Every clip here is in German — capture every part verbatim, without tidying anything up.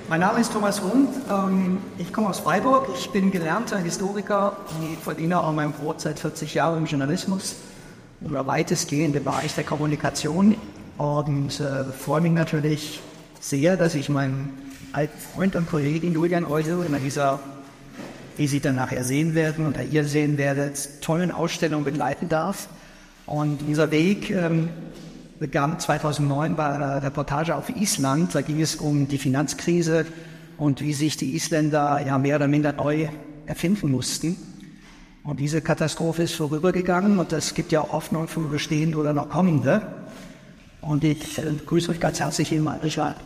Mein Name ist Thomas Rund, ähm, ich komme aus Freiburg, ich bin gelernter Historiker, ich verdiene auch mein Brot seit vierzig Jahren im Journalismus oder weitestgehend im Bereich der Kommunikation und äh, freue mich natürlich sehr, dass ich meinen alten Freund und Kollegen Julian Eusel in dieser, wie Sie dann nachher sehen werden oder ihr sehen werdet, tollen Ausstellung begleiten darf. Und dieser Weg ähm, begann zweitausendneun bei einer Reportage auf Island. Da ging es um die Finanzkrise und wie sich die Isländer ja mehr oder minder neu erfinden mussten. Und diese Katastrophe ist vorübergegangen und es gibt ja auch Hoffnung für bestehende oder noch kommende. Und ich äh, grüße euch ganz herzlich hier im Richard.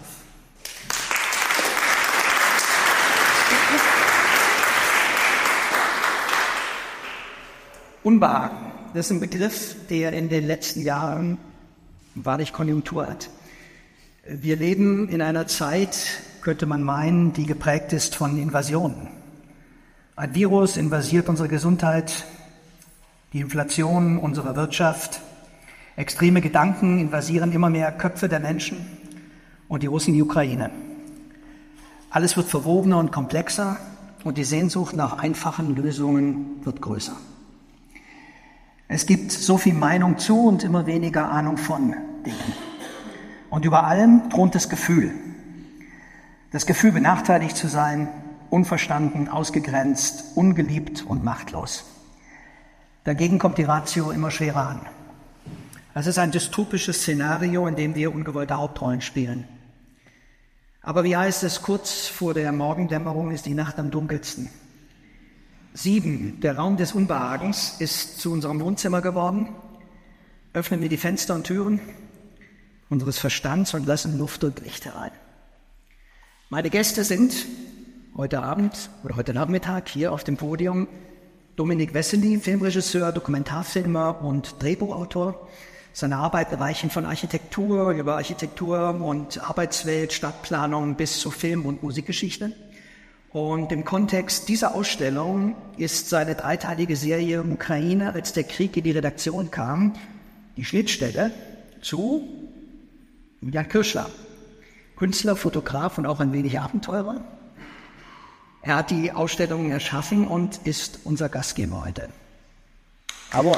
Unbehagen, das ist ein Begriff, der in den letzten Jahren wahrlich Konjunktur hat. Wir leben in einer Zeit, könnte man meinen, die geprägt ist von Invasionen. Ein Virus invasiert unsere Gesundheit, die Inflation unserer Wirtschaft, extreme Gedanken invasieren immer mehr Köpfe der Menschen und die Russen die Ukraine. Alles wird verwobener und komplexer und die Sehnsucht nach einfachen Lösungen wird größer. Es gibt so viel Meinung zu und immer weniger Ahnung von Dingen. Und über allem thront das Gefühl. Das Gefühl, benachteiligt zu sein, unverstanden, ausgegrenzt, ungeliebt und machtlos. Dagegen kommt die Ratio immer schwerer an. Es ist ein dystopisches Szenario, in dem wir ungewollte Hauptrollen spielen. Aber wie heißt es, kurz vor der Morgendämmerung ist die Nacht am dunkelsten. Sieben, der Raum des Unbehagens, ist zu unserem Wohnzimmer geworden. Öffnen wir die Fenster und Türen unseres Verstands und lassen Luft und Licht herein. Meine Gäste sind heute Abend oder heute Nachmittag hier auf dem Podium Dominik Wessely, Filmregisseur, Dokumentarfilmer und Drehbuchautor. Seine Arbeit reichen von Architektur über Architektur und Arbeitswelt, Stadtplanung bis zu Film- und Musikgeschichte. Und im Kontext dieser Ausstellung ist seine dreiteilige Serie Ukraine, als der Krieg in die Redaktion kam, die Schnittstelle zu Julian Kirschler, Künstler, Fotograf und auch ein wenig Abenteurer. Er hat die Ausstellung erschaffen und ist unser Gastgeber heute. Jawohl.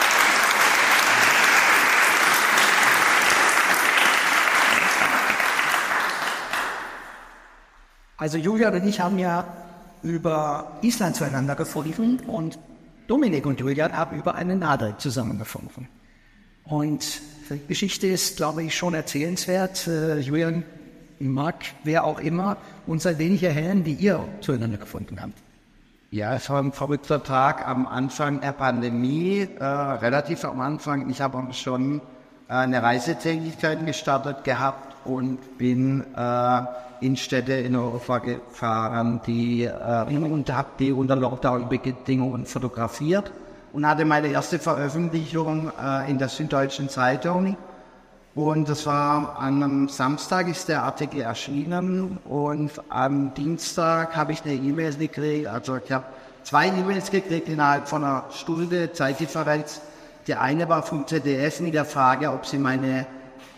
Also Julian und ich haben ja über Island zueinander gefunden und Dominik und Julian haben über eine Nadel zusammengefunden. Und die Geschichte ist, glaube ich, schon erzählenswert. Äh, Julian mag, wer auch immer, uns ein wenig erhellen, wie ihr zueinander gefunden habt. Ja, es war ein verrückter Tag am Anfang der Pandemie, äh, relativ am Anfang. Ich habe schon äh, eine Reisetätigkeit gestartet gehabt und bin äh, in Städte in Europa gefahren, die, äh, und habe die unter Lockdown-Bedingungen fotografiert und hatte meine erste Veröffentlichung äh, in der Süddeutschen Zeitung. Und das war an einem Samstag ist der Artikel erschienen und am Dienstag habe ich eine E-Mail gekriegt, also ich habe zwei E-Mails gekriegt innerhalb von einer Stunde Zeitdifferenz. Die eine war vom Z D F mit der Frage, ob sie meine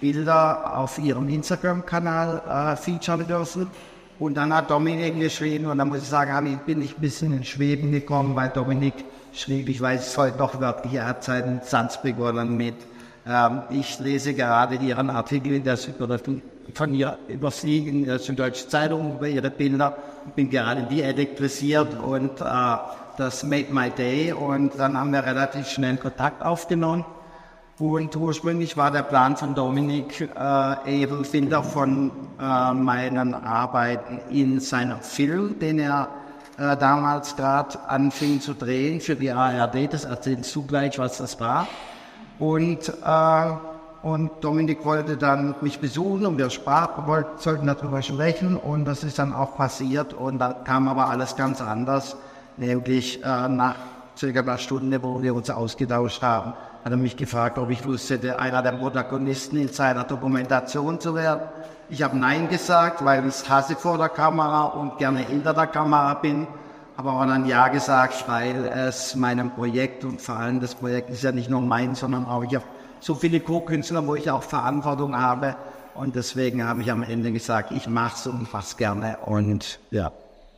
Bilder auf ihrem Instagram-Kanal äh, featuren dürfen. Und dann hat Dominik geschrieben und dann muss ich sagen, bin ich ein bisschen in Schweben gekommen, weil Dominik schrieb, ich weiß es heute noch wörtlich, er hat seinen Satz begonnen mit, ähm, ich lese gerade Ihren Artikel in der Süddeutschen von ihr über Sie in der Süddeutschen Zeitung über Ihre Bilder, bin gerade die elektrisiert und äh, das made my day und dann haben wir relativ schnell Kontakt aufgenommen. Und ursprünglich war der Plan von Dominik, äh, eben Bilder von äh, meinen Arbeiten in seinem Film, den er äh, damals gerade anfing zu drehen für die A R D. Das erzählst du gleich, was das war. Und, äh, und Dominik wollte dann mich besuchen und wir sprachen, wollten, sollten darüber sprechen und das ist dann auch passiert. Und dann kam aber alles ganz anders, nämlich äh, nach circa einer Stunde, wo wir uns ausgetauscht haben, hat er mich gefragt, ob ich Lust hätte, einer der Protagonisten in seiner Dokumentation zu werden. Ich habe Nein gesagt, weil ich hasse vor der Kamera und gerne hinter der Kamera bin. Aber auch dann Ja gesagt, weil es meinem Projekt und vor allem das Projekt ist ja nicht nur mein, sondern auch ich habe so viele Co-Künstler, wo ich auch Verantwortung habe. Und deswegen habe ich am Ende gesagt, ich mache es und mache es gerne. Und ja.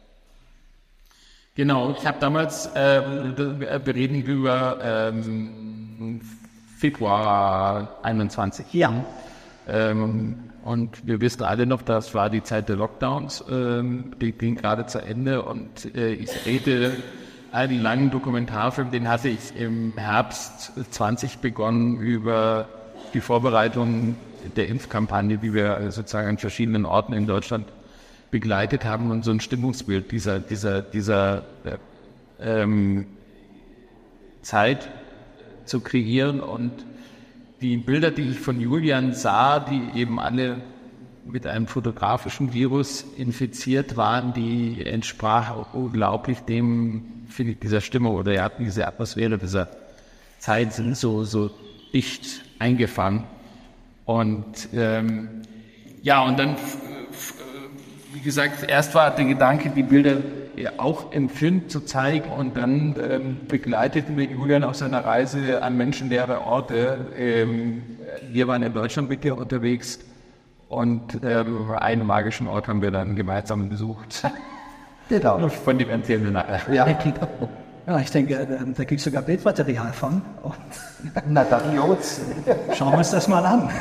Genau, ich habe damals, ähm, wir reden über ähm, Februar einundzwanzig. Ja. Ähm, und wir wissen alle noch, das war die Zeit der Lockdowns, ähm, die ging gerade zu Ende. Und äh, ich rede einen langen Dokumentarfilm, den hatte ich im Herbst zwanzig begonnen, über die Vorbereitung der Impfkampagne, die wir sozusagen an verschiedenen Orten in Deutschland begleitet haben und so ein Stimmungsbild dieser, dieser, dieser äh, ähm, Zeit zu kreieren. Und die Bilder, die ich von Julian sah, die eben alle mit einem fotografischen Virus infiziert waren, die entsprach auch unglaublich dem, finde ich, dieser Stimmung oder ja, diese Atmosphäre dieser Zeit sind so, so dicht eingefangen. Und ähm, ja, und dann, wie gesagt, erst war der Gedanke, die Bilder auch im Film zu zeigen, und dann ähm, begleiteten wir Julian auf seiner Reise an menschenleere Orte. Ähm, wir waren in Deutschland mit dir unterwegs und ähm, einen magischen Ort haben wir dann gemeinsam besucht. Genau. Von dem erzählen wir nachher. Ja, ja, ich denke, da gibt es sogar Bildmaterial von. Und Na dann los. schauen wir uns das mal an.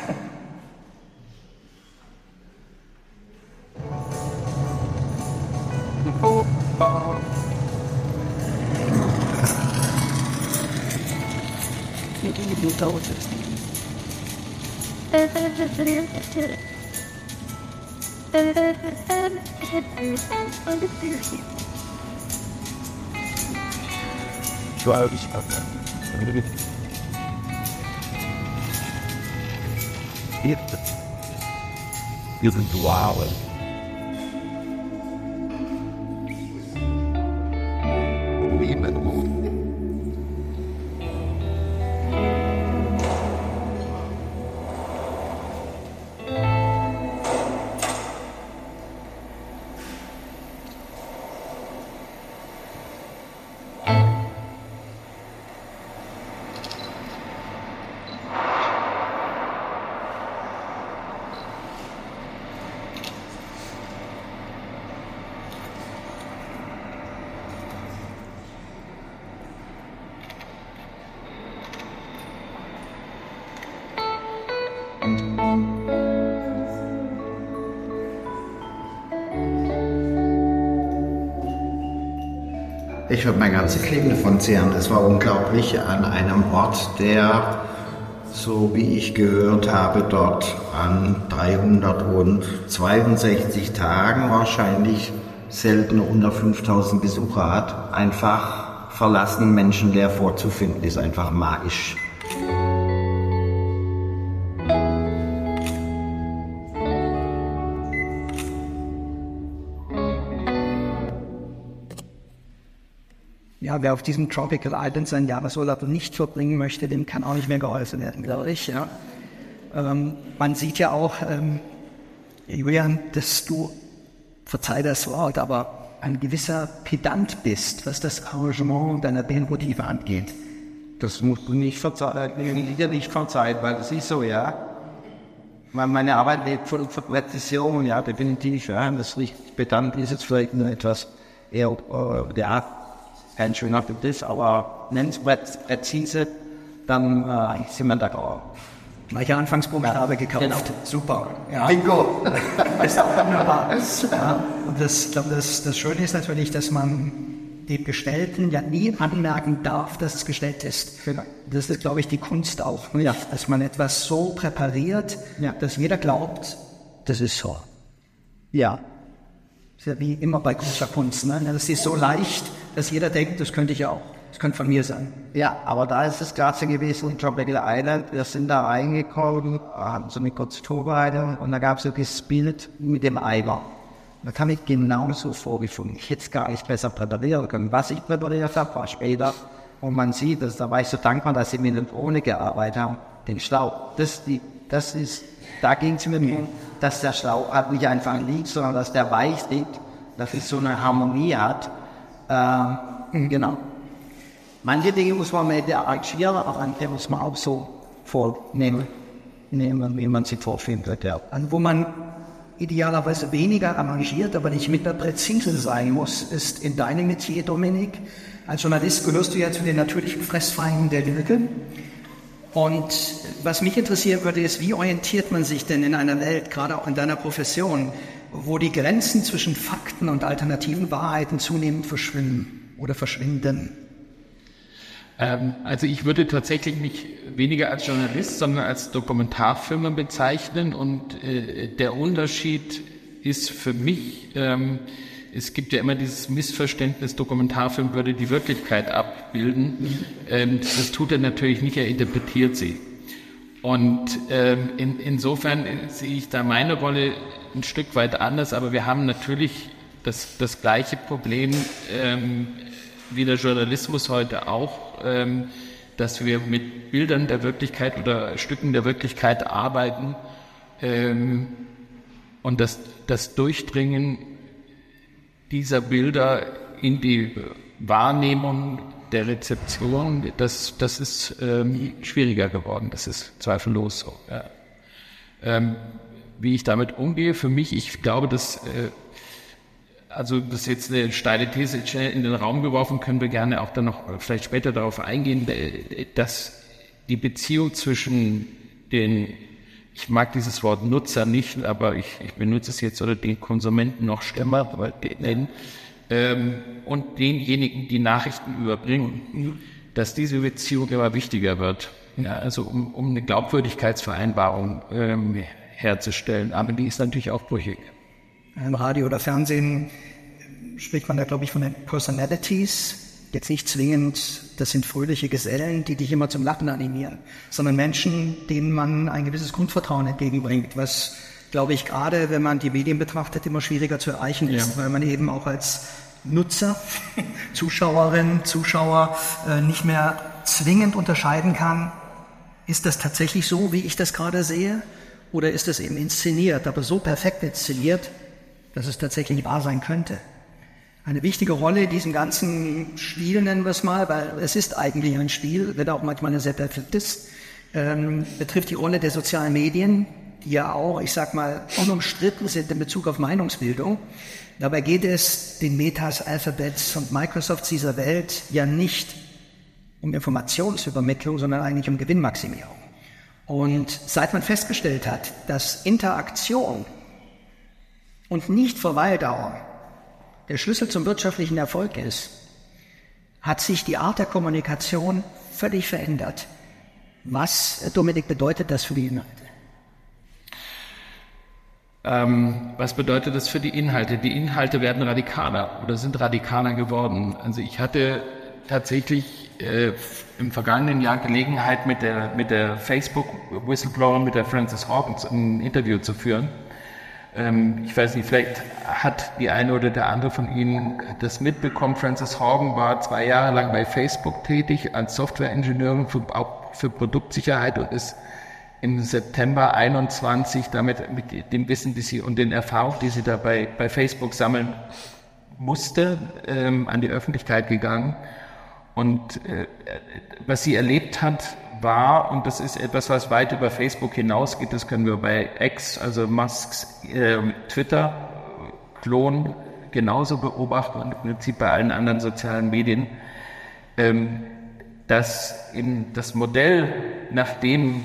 Wow. Ich würde mein ganzes Leben davon zehren. Das war unglaublich, an einem Ort, der, so wie ich gehört habe, dort an dreihundertzweiundsechzig Tagen wahrscheinlich selten unter fünftausend Besucher hat. Einfach verlassen, menschenleer vorzufinden, ist einfach magisch. Ja, wer auf diesem Tropical Island seinen Jahresurlaub nicht verbringen möchte, dem kann auch nicht mehr geholfen werden, glaube ich. Ja. Ähm, man sieht ja auch, ähm, Julian, dass du, verzeih das Wort, aber ein gewisser Pedant bist, was das Arrangement deiner Bandmotive angeht. Das musst du nicht verzeihen, dir nicht verzeihen, weil das ist so, ja. Meine Arbeit lebt von Präzision, ja, definitiv, ja. Das richtig pedant ist jetzt vielleicht nur etwas eher, äh, der kein schöner Begriff, aber nennenswert präzise, dann äh, sind wir da drauf. Gleiche Anfangsbuchstabe gekauft. Genau. Super. Ja. Bingo! Das ist auch wunderbar. Ja. Und das, ich glaube, das, das Schöne ist natürlich, dass man dem Gestellten ja nie anmerken darf, dass es gestellt ist. Genau. Das ist, glaube ich, die Kunst auch. Ja. Dass man etwas so präpariert, ja, dass jeder glaubt, das ist so. Ja. Das ist ja wie immer bei großer Kunst. Ne? Das ist so leicht, dass jeder denkt, das könnte ich ja auch. Das könnte von mir sein. Ja, aber da ist es gerade so gewesen in Tropical Island. Wir sind da reingekommen, hatten so eine kurze Vorbereitung und da gab es so das Bild mit dem Eimer. Da kam ich genauso vorgefunden. Ich hätte es gar nicht besser präparieren können. Was ich präpariert habe, war später. Und man sieht, dass, da war ich so dankbar, dass sie mit der Drohne gearbeitet haben. Den Schlauch. Das, die, das ist, da ging es mir darum, dass der Schlauch halt nicht einfach liegt, sondern dass der weich liegt, dass es so eine Harmonie hat. Ähm, genau. Manche Dinge muss man mit arrangieren, aber andere muss man auch so vornehmen. nehmen, wie man sie vorfindet. Ja. Also wo man idealerweise weniger arrangiert, aber nicht minder präzise sein muss, ist in deinem Metier, Dominik. Als Journalist gehörst du ja zu den natürlichen Fressfeinden der Lüge. Und was mich interessieren würde, ist, wie orientiert man sich denn in einer Welt, gerade auch in deiner Profession, wo die Grenzen zwischen Fakten und alternativen Wahrheiten zunehmend verschwimmen oder verschwinden? Ähm, also ich würde tatsächlich mich weniger als Journalist, sondern als Dokumentarfilmer bezeichnen. Und äh, der Unterschied ist für mich, ähm, es gibt ja immer dieses Missverständnis, Dokumentarfilm würde die Wirklichkeit abbilden. Ähm, das tut er natürlich nicht, er interpretiert sie. Und ähm, in, insofern sehe ich da meine Rolle ein Stück weit anders, aber wir haben natürlich das, das gleiche Problem ähm, wie der Journalismus heute auch, ähm, dass wir mit Bildern der Wirklichkeit oder Stücken der Wirklichkeit arbeiten ähm, und das, das Durchdringen dieser Bilder in die Wahrnehmung der Rezeption, das, das ist ähm, schwieriger geworden, das ist zweifellos so. Ja. Ähm, wie ich damit umgehe, für mich, ich glaube, dass, äh, also das ist jetzt eine steile These in den Raum geworfen, können wir gerne auch dann noch vielleicht später darauf eingehen, dass die Beziehung zwischen den, ich mag dieses Wort Nutzer nicht, aber ich, ich benutze es jetzt, oder den Konsumenten noch stärker, aber den, ähm, und denjenigen, die Nachrichten überbringen, dass diese Beziehung immer wichtiger wird. Ja, also um, um eine Glaubwürdigkeitsvereinbarung ähm, herzustellen. Aber die ist natürlich auch brüchig. Im Radio oder Fernsehen spricht man da, glaube ich, von den Personalities. Jetzt nicht zwingend, das sind fröhliche Gesellen, die dich immer zum Lachen animieren, sondern Menschen, denen man ein gewisses Grundvertrauen entgegenbringt, was, glaube ich, gerade wenn man die Medien betrachtet, immer schwieriger zu erreichen ist, ja. Weil man eben auch als Nutzer, Zuschauerin, Zuschauer äh, nicht mehr zwingend unterscheiden kann, ist das tatsächlich so, wie ich das gerade sehe, oder ist es eben inszeniert, aber so perfekt inszeniert, dass es tatsächlich wahr sein könnte. Eine wichtige Rolle in diesem ganzen Spiel, nennen wir es mal, weil es ist eigentlich ein Spiel, wird auch manchmal ein sehr perfektes, ähm, betrifft die Rolle der sozialen Medien, die ja auch, ich sag mal, unumstritten sind in Bezug auf Meinungsbildung. Dabei geht es den Metas, Alphabets und Microsofts dieser Welt ja nicht um Informationsübermittlung, sondern eigentlich um Gewinnmaximierung. Und seit man festgestellt hat, dass Interaktion und nicht Verweildauer der Schlüssel zum wirtschaftlichen Erfolg ist, hat sich die Art der Kommunikation völlig verändert. Was, Dominik, bedeutet das für die Inhalte? Ähm, was bedeutet das für die Inhalte? Die Inhalte werden radikaler oder sind radikaler geworden. Also ich hatte tatsächlich äh, im vergangenen Jahr Gelegenheit, mit der, mit der Facebook-Whistleblower, mit der Frances Hawkins ein Interview zu führen. Ähm, ich weiß nicht, vielleicht hat die eine oder der andere von Ihnen das mitbekommen. Frances Haugen war zwei Jahre lang bei Facebook tätig als Software-Ingenieurin für, auch für Produktsicherheit und ist im September einundzwanzig damit mit dem Wissen, die sie und den Erfahrungen, die sie da bei, bei Facebook sammeln musste, ähm, an die Öffentlichkeit gegangen. Und äh, was sie erlebt hat, war, und das ist etwas, was weit über Facebook hinausgeht, das können wir bei X, also Musks äh, Twitter-Klon genauso beobachten und im Prinzip bei allen anderen sozialen Medien, ähm, dass eben das Modell, nach dem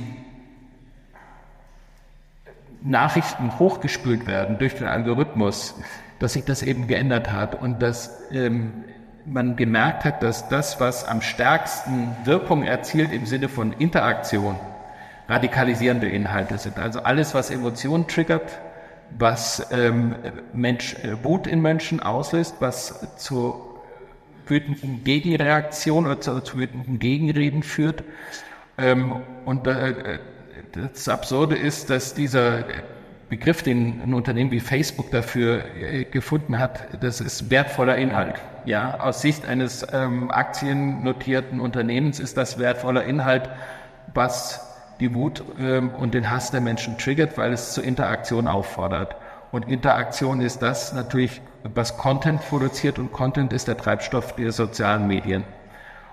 Nachrichten hochgespült werden durch den Algorithmus, dass sich das eben geändert hat und dass ähm, man gemerkt hat, dass das, was am stärksten Wirkung erzielt im Sinne von Interaktion, radikalisierende Inhalte sind. Also alles, was Emotionen triggert, was ähm, Mensch, äh, Wut in Menschen auslöst, was zur wütenden Gegenreaktion oder zu, zu wütenden Gegenreden führt. Ähm, und äh, das Absurde ist, dass dieser Begriff, den ein Unternehmen wie Facebook dafür äh, gefunden hat, das ist wertvoller Inhalt. Ja, aus Sicht eines ähm, aktiennotierten Unternehmens ist das wertvoller Inhalt, was die Wut ähm, und den Hass der Menschen triggert, weil es zur Interaktion auffordert. Und Interaktion ist das natürlich, was Content produziert, und Content ist der Treibstoff der sozialen Medien.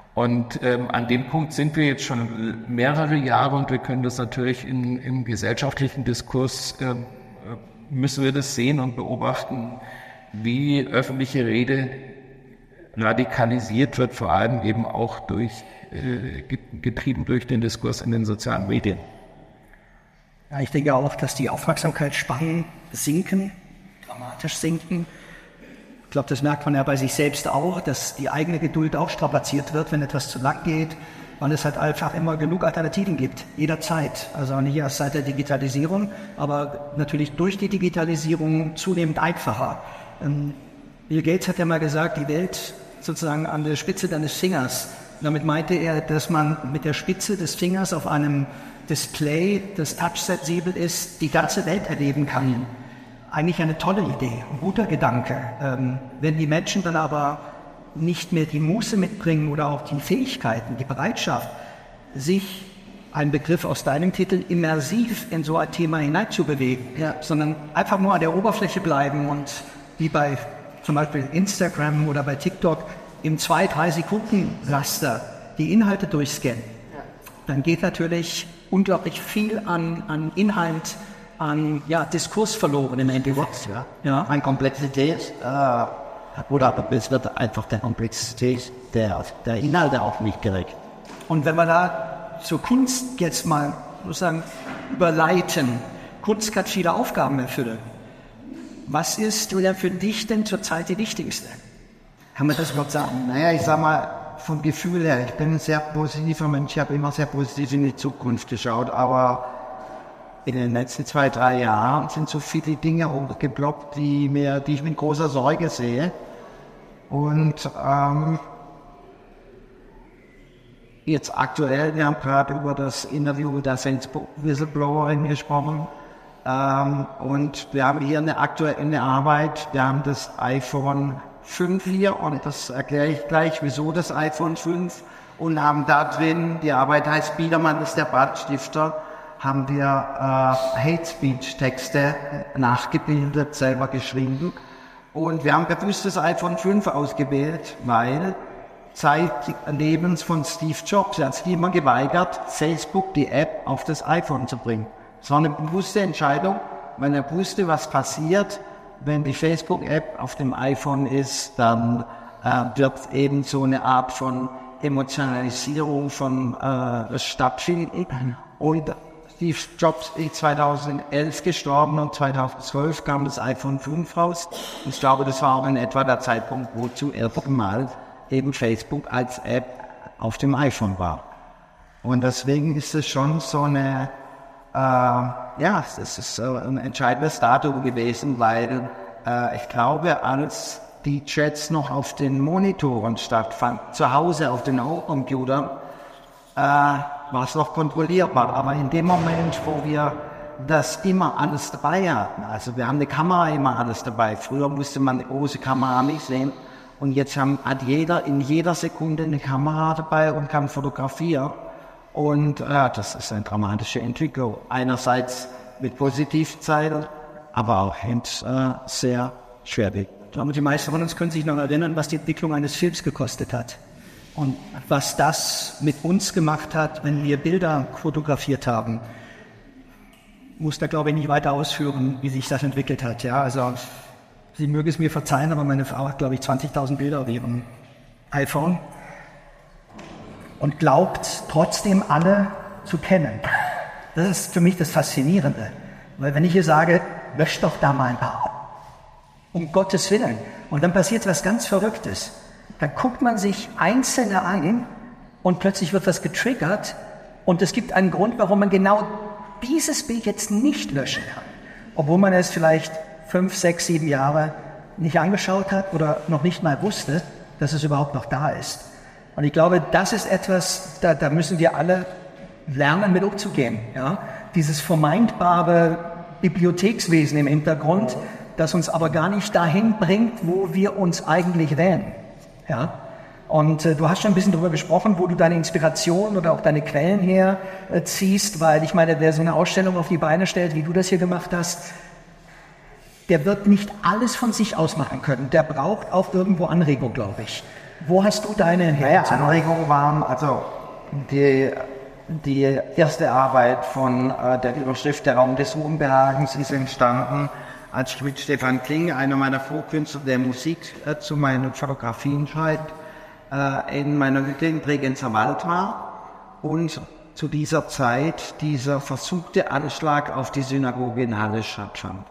Und ähm, an dem Punkt sind wir jetzt schon mehrere Jahre und wir können das natürlich in, im gesellschaftlichen Diskurs, äh, müssen wir das sehen und beobachten, wie öffentliche Rede radikalisiert wird, vor allem eben auch durch, äh, getrieben durch den Diskurs in den sozialen Medien. Ja, ich denke auch, dass die Aufmerksamkeitsspannen sinken, dramatisch sinken. Ich glaube, das merkt man ja bei sich selbst auch, dass die eigene Geduld auch strapaziert wird, wenn etwas zu lang geht, weil es halt einfach immer genug Alternativen gibt, jederzeit. Also nicht erst seit der Digitalisierung, aber natürlich durch die Digitalisierung zunehmend einfacher. Ähm, Bill Gates hat ja mal gesagt, die Welt sozusagen an der Spitze deines Fingers. Damit meinte er, dass man mit der Spitze des Fingers auf einem Display, das touchsensibel ist, die ganze Welt erleben kann. Eigentlich eine tolle Idee, ein guter Gedanke. Ähm, wenn die Menschen dann aber nicht mehr die Muße mitbringen oder auch die Fähigkeiten, die Bereitschaft, sich, ein Begriff aus deinem Titel, immersiv in so ein Thema hineinzubewegen, ja, sondern einfach nur an der Oberfläche bleiben und wie bei zum Beispiel Instagram oder bei TikTok im zwei, drei Sekunden Raster die Inhalte durchscannen, dann geht natürlich unglaublich viel an, an Inhalt, an ja, Diskurs verloren im Endeffekt. Ja, ja. An Komplexität, äh, oder aber es wird einfach der Komplexität der, der Inhalte auch nicht gerecht. Und wenn wir da zur Kunst jetzt mal sozusagen überleiten, Kunst kann viele Aufgaben erfüllen. Was ist oder für dich denn zurzeit die wichtigste? Kann man das überhaupt sagen? Naja, ich sag mal, vom Gefühl her, ich bin ein sehr positiver Mensch, ich habe immer sehr positiv in die Zukunft geschaut, aber in den letzten zwei, drei Jahren sind so viele Dinge hochgeploppt, die, mir, die ich mit großer Sorge sehe. Und ähm, jetzt aktuell, wir haben gerade über das Interview mit der Facebook-Whistleblowerin gesprochen. Ähm, und wir haben hier eine aktuelle Arbeit, wir haben das iPhone fünf hier und das erkläre ich gleich, wieso das iPhone fünf. Und haben da drin, die Arbeit heißt Biedermann ist der Brandstifter, haben wir äh, Hate-Speech-Texte nachgebildet, selber geschrieben. Und wir haben bewusst das iPhone fünf ausgewählt, weil zeitlebens von Steve Jobs, er hat sich immer geweigert, Facebook, die App, auf das iPhone zu bringen. Es war eine bewusste Entscheidung, weil er wusste, was passiert, wenn die Facebook-App auf dem iPhone ist, dann äh, wird eben so eine Art von Emotionalisierung von äh, stattfinden. Und Steve Jobs ist zweitausendelf gestorben und zweitausendzwölf kam das iPhone fünf raus. Und ich glaube, das war auch in etwa der Zeitpunkt, wo zum ersten Mal eben Facebook als App auf dem iPhone war. Und deswegen ist es schon so eine, äh, ja, das ist so ein entscheidendes Datum gewesen, weil äh, ich glaube, als die Chats noch auf den Monitoren stattfanden, zu Hause auf den Computern, äh, war es noch kontrollierbar. Aber in dem Moment, wo wir das immer alles dabei hatten, also wir haben eine Kamera immer alles dabei. Früher musste man eine große Kamera nicht sehen. Und jetzt haben, hat jeder in jeder Sekunde eine Kamera dabei und kann fotografieren. Und äh, das ist eine dramatische Entwicklung. Einerseits mit Positivzeilen, aber auch mit, äh, sehr schwerwiegend. Ich glaube, die meisten von uns können sich noch erinnern, was die Entwicklung eines Films gekostet hat. Und was das mit uns gemacht hat, wenn wir Bilder fotografiert haben. Ich muss da, glaube ich, nicht weiter ausführen, wie sich das entwickelt hat. Ja, also, Sie mögen es mir verzeihen, aber meine Frau hat, glaube ich, zwanzigtausend Bilder auf ihrem iPhone und glaubt trotzdem alle zu kennen. Das ist für mich das Faszinierende. Weil wenn ich ihr sage, lösch doch da mal ein paar, um Gottes Willen, und dann passiert was ganz Verrücktes. Dann guckt man sich Einzelne an und plötzlich wird was getriggert und es gibt einen Grund, warum man genau dieses Bild jetzt nicht löschen kann. Obwohl man es vielleicht fünf, sechs, sieben Jahre nicht angeschaut hat oder noch nicht mal wusste, dass es überhaupt noch da ist. Und ich glaube, das ist etwas, da, da müssen wir alle lernen, mit umzugehen. Ja? Dieses vermeintbare Bibliothekswesen im Hintergrund, das uns aber gar nicht dahin bringt, wo wir uns eigentlich wählen. Ja? Und äh, du hast schon ein bisschen darüber gesprochen, wo du deine Inspiration oder auch deine Quellen her äh, ziehst, weil ich meine, wer so eine Ausstellung auf die Beine stellt, wie du das hier gemacht hast, der wird nicht alles von sich aus machen können. Der braucht auch irgendwo Anregung, glaube ich. Wo hast du deine Naja, Anregungen waren, also die, die erste Arbeit von äh, der Überschrift Der Raum des Unbehagens ist entstanden, als ich mit Stefan Kling, einer meiner Vorkünstler der Musik, äh, zu meinen Fotografien schreibt, äh, in meiner Hütte in Bregenzer Wald war und zu dieser Zeit dieser versuchte Anschlag auf die Synagoge in Halle stattfand.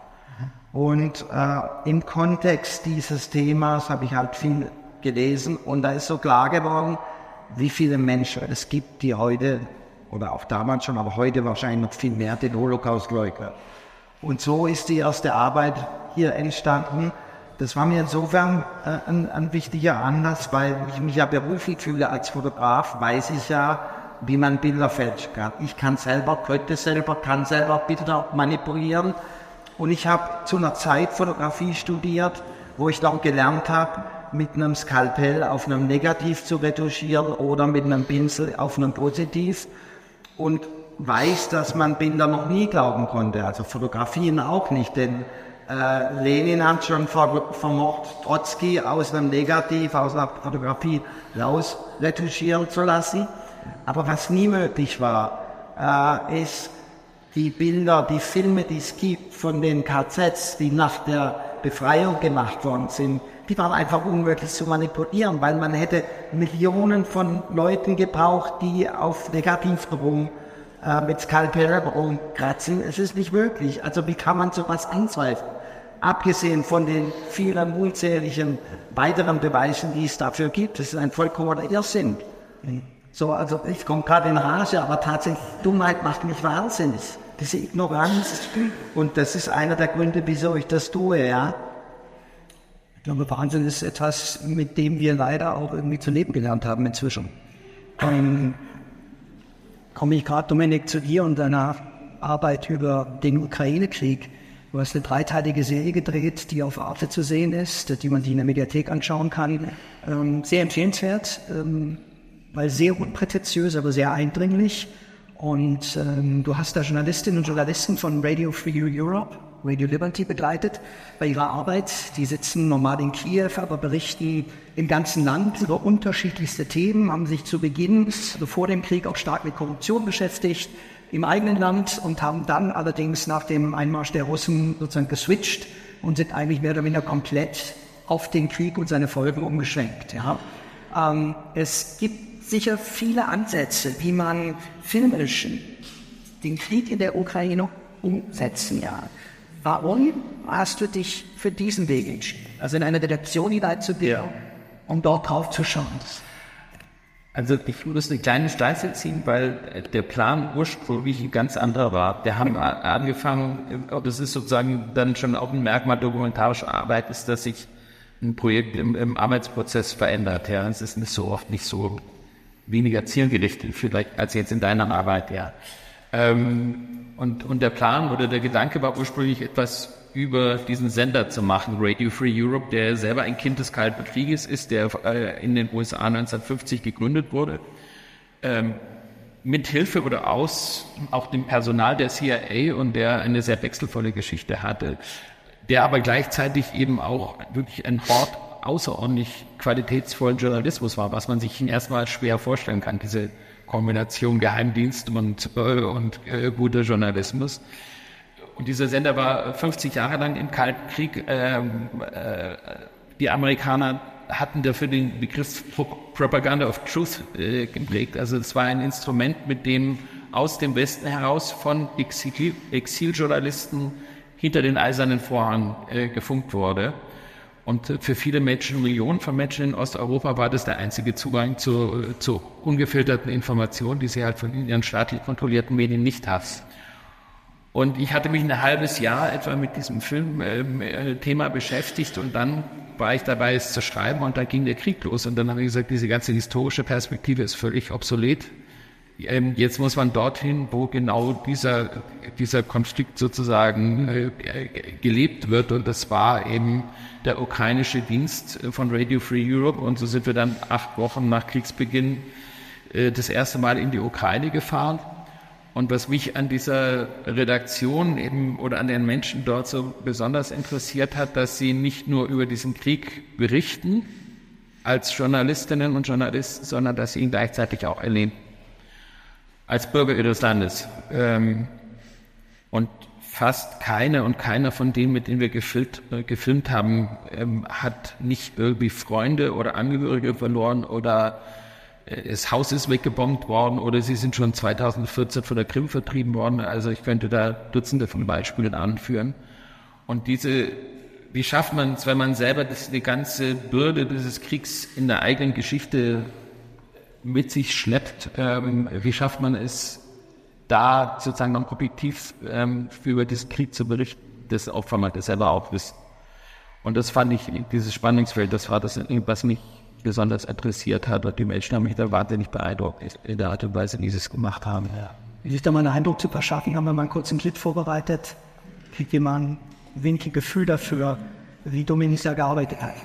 Und äh, im Kontext dieses Themas habe ich halt viel gelesen und da ist so klar geworden, wie viele Menschen es gibt, die heute, oder auch damals schon, aber heute wahrscheinlich noch viel mehr, den Holocaust leugnen. Und so ist die erste Arbeit hier entstanden. Das war mir insofern äh, ein, ein wichtiger Anlass, weil ich mich ja beruflich fühle als Fotograf, weiß ich ja, wie man Bilder fälschen kann. Ich kann selber, könnte selber, kann selber Bilder manipulieren. Und ich habe zu einer Zeit Fotografie studiert, wo ich dann gelernt habe, mit einem Skalpell auf einem Negativ zu retuschieren oder mit einem Pinsel auf einem Positiv. Und weiß, dass man Bilder noch nie glauben konnte, also Fotografien auch nicht, denn äh, Lenin hat schon ver vermocht, Trotzki aus einem Negativ, aus einer Fotografie raus retuschieren zu lassen. Aber was nie möglich war, äh, ist, die Bilder, die Filme, die es gibt von den K Zs, die nach der Befreiung gemacht worden sind, die waren einfach unmöglich zu manipulieren, weil man hätte Millionen von Leuten gebraucht, die auf Negativ rum äh, mit Skalpell rumkratzen. Es ist nicht möglich. Also wie kann man sowas anzweifeln? Abgesehen von den vielen unzähligen weiteren Beweisen, die es dafür gibt. Das ist ein vollkommener Irrsinn. So, also ich komme gerade in Rage, aber tatsächlich Dummheit macht mich wahnsinnig. Diese Ignoranz. Und das ist einer der Gründe, wieso ich das tue, ja. Ich glaube, Wahnsinn ist etwas, mit dem wir leider auch irgendwie zu leben gelernt haben inzwischen. Ähm, komme ich gerade, Dominik, zu dir und deiner Arbeit über den Ukraine-Krieg. Du hast eine dreiteilige Serie gedreht, die auf Arte zu sehen ist, die man sich in der Mediathek anschauen kann. Ähm, sehr empfehlenswert, ähm, weil sehr unprätentiös, aber sehr eindringlich. Und ähm, du hast da Journalistinnen und Journalisten von Radio Free Europe, Radio Liberty begleitet bei ihrer Arbeit. Die sitzen normal in Kiew, aber berichten im ganzen Land über unterschiedlichste Themen, haben sich zu Beginn, also vor dem Krieg, auch stark mit Korruption beschäftigt im eigenen Land und haben dann allerdings nach dem Einmarsch der Russen sozusagen geswitcht und sind eigentlich mehr oder weniger komplett auf den Krieg und seine Folgen umgeschwenkt. Ja. Ähm, es gibt sicher viele Ansätze, wie man filmisch den Krieg in der Ukraine umsetzen, ja. Warum hast du dich für diesen Weg entschieden? Also in eine Redaktion hineinzugehen, ja, um dort drauf zu schauen? Also ich muss eine kleine Steiße ziehen, weil der Plan ursprünglich ein ganz anderer war. Wir haben angefangen, das ist sozusagen dann schon auch ein Merkmal dokumentarischer Arbeit, ist, dass sich ein Projekt im, im Arbeitsprozess verändert. Ja, es ist nicht so oft nicht so weniger zielgerichtet, vielleicht als jetzt in deiner Arbeit, ja. Ähm, und, und der Plan oder der Gedanke war ursprünglich etwas über diesen Sender zu machen, Radio Free Europe, der selber ein Kind des Kalten Krieges ist, der äh, in den U S A neunzehnhundertfünfzig gegründet wurde, ähm, mit Hilfe oder aus auch dem Personal der C I A und der eine sehr wechselvolle Geschichte hatte, der aber gleichzeitig eben auch wirklich ein Hort außerordentlich qualitätsvollen Journalismus war, was man sich erstmal schwer vorstellen kann, diese Kombination Geheimdienst und, äh, und äh, guter Journalismus. Und dieser Sender war fünfzig Jahre lang im Kalten Krieg. Ähm, äh, die Amerikaner hatten dafür den Begriff Propaganda of Truth äh, geprägt. Also es war ein Instrument, mit dem aus dem Westen heraus von Exil, Exiljournalisten hinter den eisernen Vorhang äh, gefunkt wurde. Und für viele Menschen, Millionen von Menschen in Osteuropa war das der einzige Zugang zu, zu ungefilterten Informationen, die sie halt von ihren staatlich kontrollierten Medien nicht haben. Und ich hatte mich ein halbes Jahr etwa mit diesem Filmthema äh, beschäftigt und dann war ich dabei, es zu schreiben und dann ging der Krieg los. Und dann habe ich gesagt, diese ganze historische Perspektive ist völlig obsolet. Ähm, jetzt muss man dorthin, wo genau dieser, dieser Konflikt sozusagen äh, gelebt wird. Und das war eben der ukrainische Dienst von Radio Free Europe. Und so sind wir dann acht Wochen nach Kriegsbeginn äh, das erste Mal in die Ukraine gefahren. Und was mich an dieser Redaktion eben oder an den Menschen dort so besonders interessiert hat, dass sie nicht nur über diesen Krieg berichten, als Journalistinnen und Journalisten, sondern dass sie ihn gleichzeitig auch erleben. Als Bürger ihres Landes. Ähm, und fast keine und keiner von denen, mit denen wir gefilmt, äh, gefilmt haben, ähm, hat nicht irgendwie Freunde oder Angehörige verloren oder äh, das Haus ist weggebombt worden oder sie sind schon zweitausendvierzehn von der Krim vertrieben worden. Also ich könnte da Dutzende von Beispielen anführen. Und diese, wie schafft man es, wenn man selber das, die ganze Bürde dieses Kriegs in der eigenen Geschichte mit sich schleppt, ähm, wie schafft man es, da sozusagen noch objektiv ähm, über diesen Krieg zu berichten, das Opfer mal das selber auch wissen. Und das fand ich, dieses Spannungsfeld, das war das, was mich besonders interessiert hat und die Menschen haben mich da wahnsinnig beeindruckt in der Art und Weise, wie sie es gemacht haben. Ja. Wie sich da mal einen Eindruck zu verschaffen, haben wir mal kurz einen Clip vorbereitet, kriegt ihr mal ein wenig Gefühl dafür, wie Dominik da gearbeitet hat.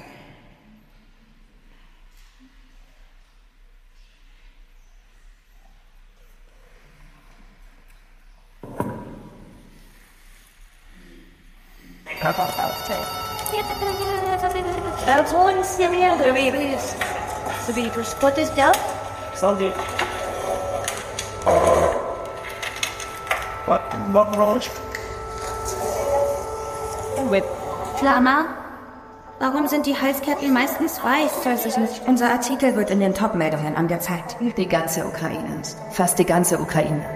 That's one Syrian babies. So we just put this down. Soldier. What? What wrong? With Flamma? Warum sind die Halsketten meistens weiß? weiß ich nicht. Unser Artikel wird in den Top-Meldungen angezeigt. Die ganze Ukraine. Fast die ganze Ukraine.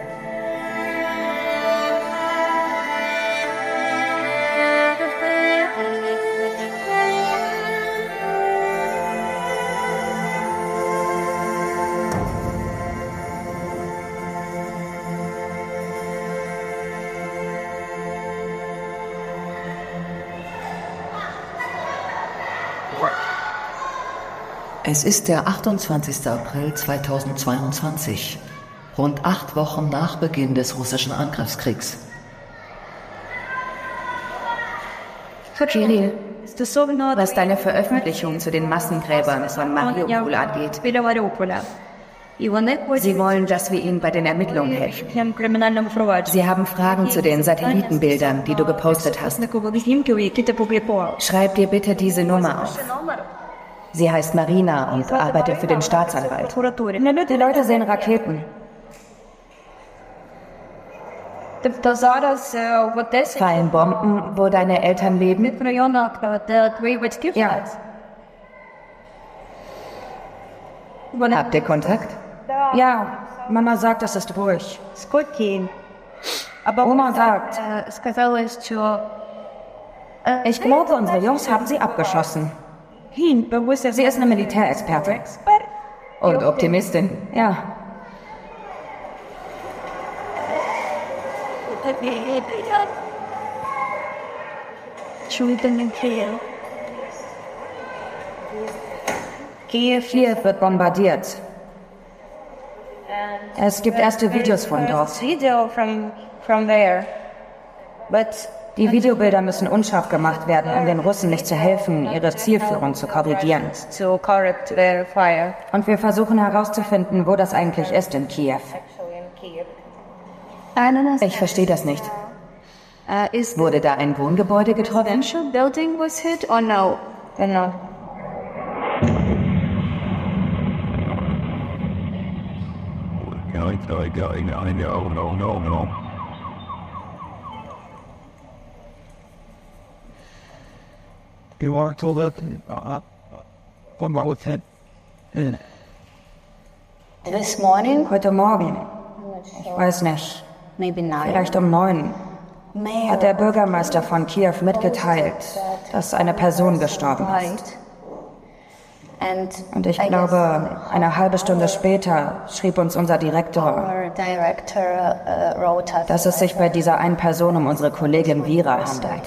Es ist der achtundzwanzigster April zweitausendzweiundzwanzig, rund acht Wochen nach Beginn des russischen Angriffskriegs. Kirill, was deine Veröffentlichung zu den Massengräbern von Mariupol angeht. Sie wollen, dass wir ihnen bei den Ermittlungen helfen. Sie haben Fragen zu den Satellitenbildern, die du gepostet hast. Schreib dir bitte diese Nummer auf. Sie heißt Marina und arbeitet für den Staatsanwalt. Die Leute sehen Raketen. Fallen Bomben, wo deine Eltern leben? Ja. Habt ihr Kontakt? Ja, Mama sagt, das ist ruhig. Aber Oma sagt, ich glaube, unsere Jungs haben sie abgeschossen. Sie ist eine Militärexpertin. Und Optimistin. Ja. Kiew wird bombardiert. Es gibt erste Videos von dort. Die Videobilder müssen unscharf gemacht werden, um den Russen nicht zu helfen, ihre Zielführung zu korrigieren. Und wir versuchen herauszufinden, wo das eigentlich ist in Kiew. Ich verstehe das nicht. Wurde da ein Wohngebäude getroffen? Genau. You are told that uh, one more ten. This morning? Heute Morgen. Ich weiß nicht. Vielleicht um neun. Hat der Bürgermeister von Kiew mitgeteilt, dass eine Person gestorben ist. Und ich glaube, eine halbe Stunde später schrieb uns unser Direktor, dass es sich bei dieser einen Person um unsere Kollegin Vira handelt.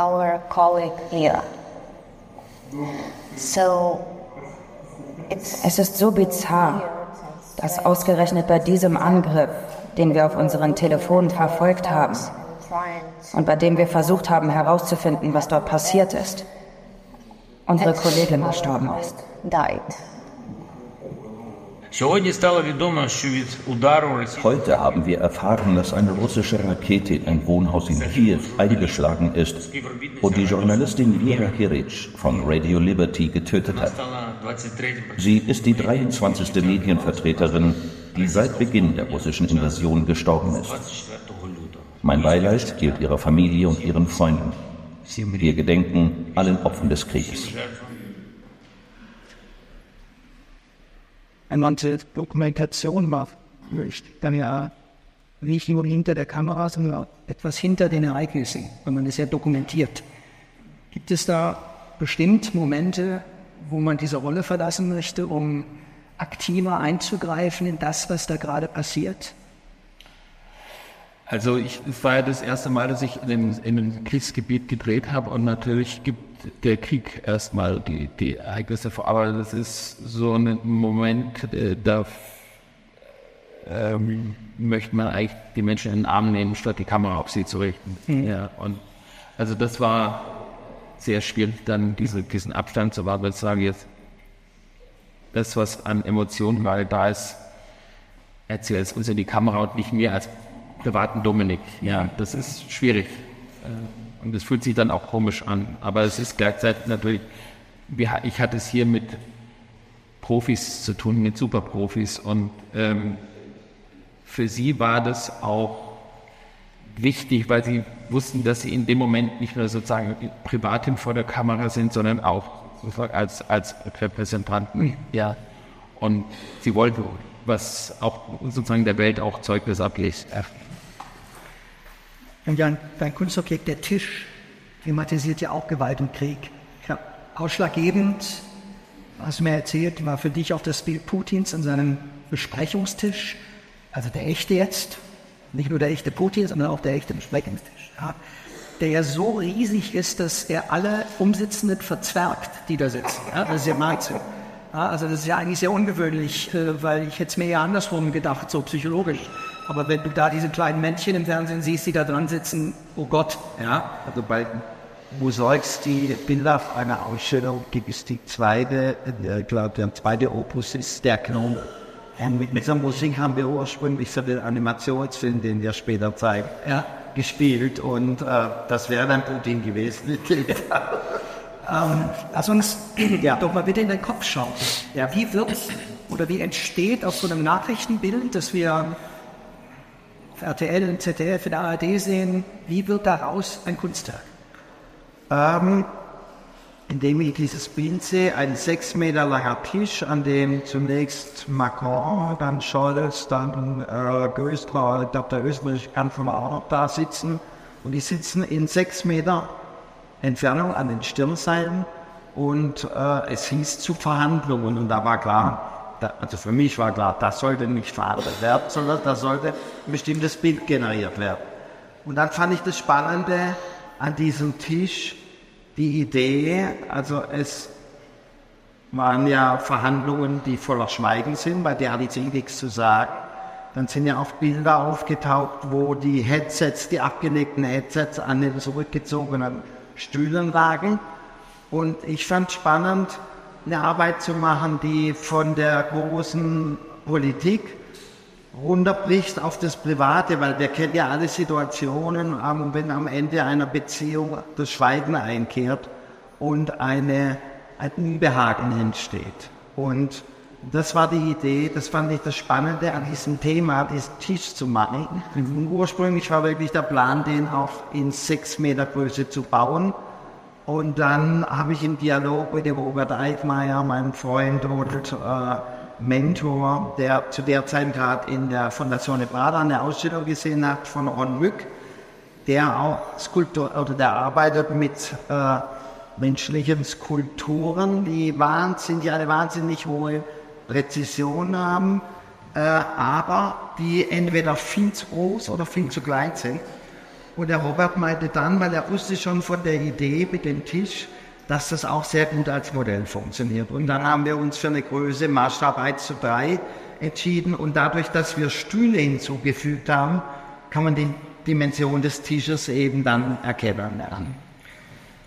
Es ist so bizarr, dass ausgerechnet bei diesem Angriff, den wir auf unseren Telefonen verfolgt haben und bei dem wir versucht haben herauszufinden, was dort passiert ist, unsere Kollegin gestorben ist. Heute haben wir erfahren, dass eine russische Rakete in ein Wohnhaus in Kiew eingeschlagen ist und die Journalistin Vera Hiric von Radio Liberty getötet hat. Sie ist die dreiundzwanzigste Medienvertreterin, die seit Beginn der russischen Invasion gestorben ist. Mein Beileid gilt ihrer Familie und ihren Freunden. Wir gedenken allen Opfern des Krieges. Wenn man die Dokumentation macht, dann ja nicht nur hinter der Kamera, sondern etwas hinter den Ereignissen, wenn man es ja dokumentiert. Gibt es da bestimmt Momente, wo man diese Rolle verlassen möchte, um aktiver einzugreifen in das, was da gerade passiert? Also ich, es war ja das erste Mal, dass ich in einem in einem Kriegsgebiet gedreht habe und natürlich gibt der Krieg erstmal die, die Ereignisse vor, aber das ist so ein Moment, äh, da ähm, möchte man eigentlich die Menschen in den Arm nehmen, statt die Kamera auf sie zu richten. Mhm. Ja, und also das war sehr schwierig, dann diese, diesen Abstand zu wahren, weil ich sage jetzt, das, was an Emotionen gerade da ist, erzählt es uns in die Kamera und nicht mir als privaten Dominik. Ja, das ist schwierig. Und es fühlt sich dann auch komisch an. Aber es ist gleichzeitig natürlich, ich hatte es hier mit Profis zu tun, mit Superprofis. Und ähm, für sie war das auch wichtig, weil sie wussten, dass sie in dem Moment nicht nur sozusagen Privatin vor der Kamera sind, sondern auch als, als Repräsentanten. Ja. Und sie wollten, was auch sozusagen der Welt auch Zeugnis ablegt. Und ja, dein Kunstobjekt, der Tisch, thematisiert ja auch Gewalt und Krieg. Ja, ausschlaggebend, hast du mir erzählt, war für dich auch das Bild Putins an seinem Besprechungstisch, also der echte jetzt, nicht nur der echte Putin, sondern auch der echte Besprechungstisch, ja, der ja so riesig ist, dass er alle Umsitzenden verzwergt, die da sitzen. Ja, das ist ja nahezu. Ja, also das ist ja eigentlich sehr ungewöhnlich, weil ich hätte es mir ja andersrum gedacht, so psychologisch. Aber wenn du da diese kleinen Männchen im Fernsehen siehst, die da dran sitzen, oh Gott. Ja, also bei Mussorgsky Bilder einer Ausstellung gibt es die zweite, ich glaube der zweite Opus ist der Gnome. Und mit dieser Musik haben wir ursprünglich für den Animationsfilm, den wir später zeigen, ja, gespielt. Und äh, das wäre dann Putin gewesen. ähm, lass uns ja doch mal bitte in den Kopf schauen. Ja, wie wird oder wie entsteht aus so einem Nachrichtenbild, das wir R T L, Z D F, in der A R D sehen, wie wird daraus ein Kunstwerk? Ähm, indem ich dieses Bild sehe, ein sechs Meter langer Tisch, an dem zunächst Macron, dann Scholz, dann äh, Gößler, ich glaube der österreichische Kanzler auch noch da sitzen. Und die sitzen in sechs Meter Entfernung an den Stirnseilen und äh, es hieß zu Verhandlungen und da war klar, also für mich war klar, das sollte nicht verhandelt werden, sondern da sollte ein bestimmtes Bild generiert werden. Und dann fand ich das Spannende an diesem Tisch, die Idee, also es waren ja Verhandlungen, die voller Schweigen sind, bei der hatte ich nichts zu sagen. Dann sind ja auch Bilder aufgetaucht, wo die Headsets, die abgelegten Headsets an den zurückgezogenen Stühlen lagen. Und ich fand spannend, eine Arbeit zu machen, die von der großen Politik runterbricht auf das Private, weil wir kennen ja alle Situationen, wenn am Ende einer Beziehung das Schweigen einkehrt und eine, ein Unbehagen entsteht. Und das war die Idee, das fand ich das Spannende an diesem Thema, diesen Tisch zu machen. Und ursprünglich war wirklich der Plan, den auch in sechs Meter Größe zu bauen. Und dann habe ich im Dialog mit dem Robert Eichmeier, meinem Freund und äh, Mentor, der zu der Zeit gerade in der Fondazione Prada eine Ausstellung gesehen hat von Ron Mück, der auch Skulptor oder der arbeitet mit äh, menschlichen Skulpturen, die wahnsinnig, eine wahnsinnig hohe Präzision haben, äh, aber die entweder viel zu groß oder viel zu klein sind. Und der Robert meinte dann, weil er wusste schon von der Idee mit dem Tisch, dass das auch sehr gut als Modell funktioniert. Und dann haben wir uns für eine Größe Maßstab eins zu drei entschieden. Und dadurch, dass wir Stühle hinzugefügt haben, kann man die Dimension des Tisches eben dann erkennen lernen.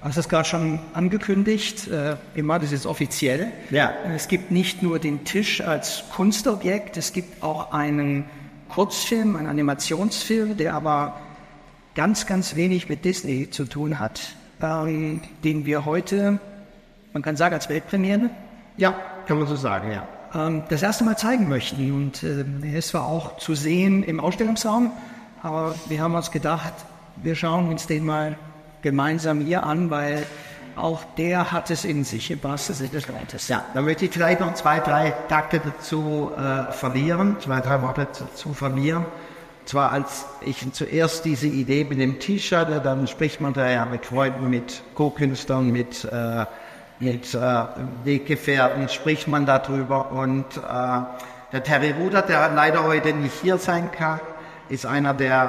hast es gerade schon angekündigt, äh, immer, das ist offiziell. Ja. Es gibt nicht nur den Tisch als Kunstobjekt, es gibt auch einen Kurzfilm, einen Animationsfilm, der aber ganz, ganz wenig mit Disney zu tun hat, ähm, den wir heute, man kann sagen, als Weltpremiere, Ja, kann man so sagen, ja. ähm, das erste Mal zeigen möchten. Und äh, er ist zwar auch zu sehen im Ausstellungsraum, aber wir haben uns gedacht, wir schauen uns den mal gemeinsam hier an, weil auch der hat es in sich, im wahrsten Sinne des Wortes. Ja, dann möchte ich vielleicht noch zwei, drei Takte dazu äh, verlieren, zwei, drei Worte dazu verlieren. Zwar als ich zuerst diese Idee mit dem Tisch hatte, dann spricht man da ja mit Freunden, mit Co-Künstlern, mit, äh, mit äh, Weggefährten, spricht man darüber. Und äh, der Terry Rudert, der leider heute nicht hier sein kann, ist einer,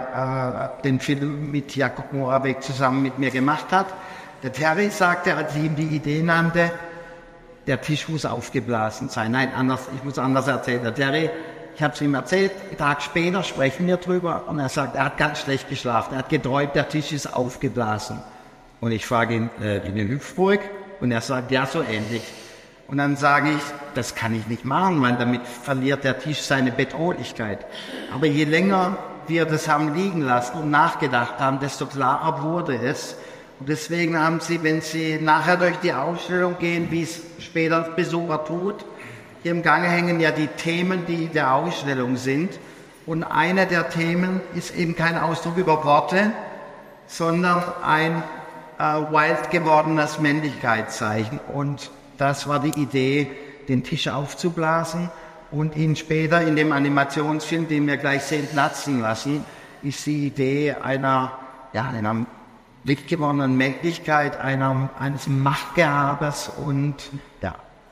der äh, den Film mit Jakob Moravec zusammen mit mir gemacht hat. Der Terry sagte, als ich ihm die Idee nannte, der Tisch muss aufgeblasen sein. Nein, anders, ich muss anders erzählen. Der Terry, ich habe es ihm erzählt, einen Tag später sprechen wir drüber und er sagt, er hat ganz schlecht geschlafen. Er hat geträumt, der Tisch ist aufgeblasen. Und ich frage ihn, äh, in den Hüpfburg? Und er sagt, ja, so ähnlich. Und dann sage ich, das kann ich nicht machen, weil damit verliert der Tisch seine Bedrohlichkeit. Aber je länger wir das haben liegen lassen und nachgedacht haben, desto klarer wurde es. Und deswegen haben Sie, wenn Sie nachher durch die Ausstellung gehen, wie es später ein Besucher tut, hier im Gange hängen ja die Themen, die der Ausstellung sind. Und eine der Themen ist eben kein Ausdruck über Worte, sondern ein äh, wild gewordenes Männlichkeitszeichen. Und das war die Idee, den Tisch aufzublasen und ihn später in dem Animationsfilm, den wir gleich sehen, platzen lassen, ist die Idee einer, ja, einer wild gewordenen Männlichkeit, einer, eines Machtgehabers und ja,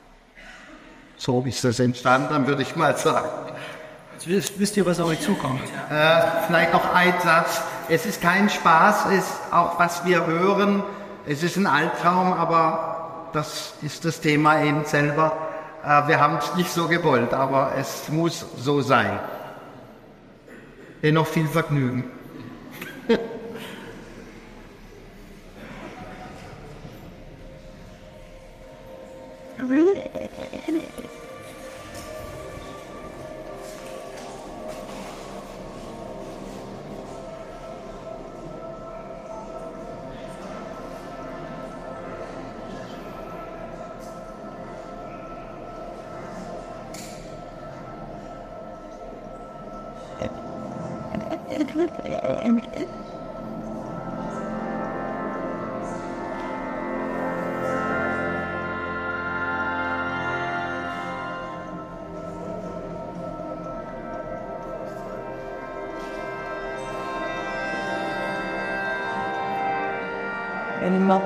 so ist das entstanden, dann würde ich mal sagen. Jetzt wisst, wisst ihr, was auf euch zukommt. Äh, vielleicht noch ein Satz. Es ist kein Spaß, es ist auch, was wir hören. Es ist ein Albtraum, aber das ist das Thema eben selber. Äh, wir haben es nicht so gewollt, aber es muss so sein. Dennoch viel Vergnügen. Immer.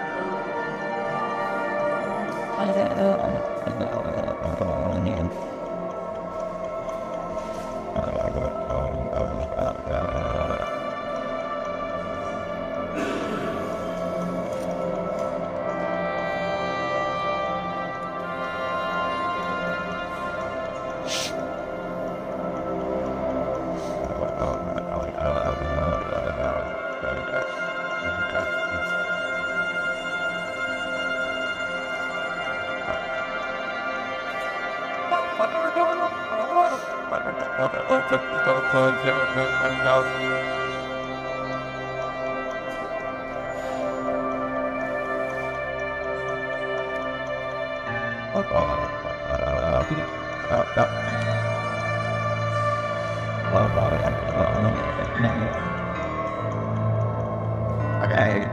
Okay.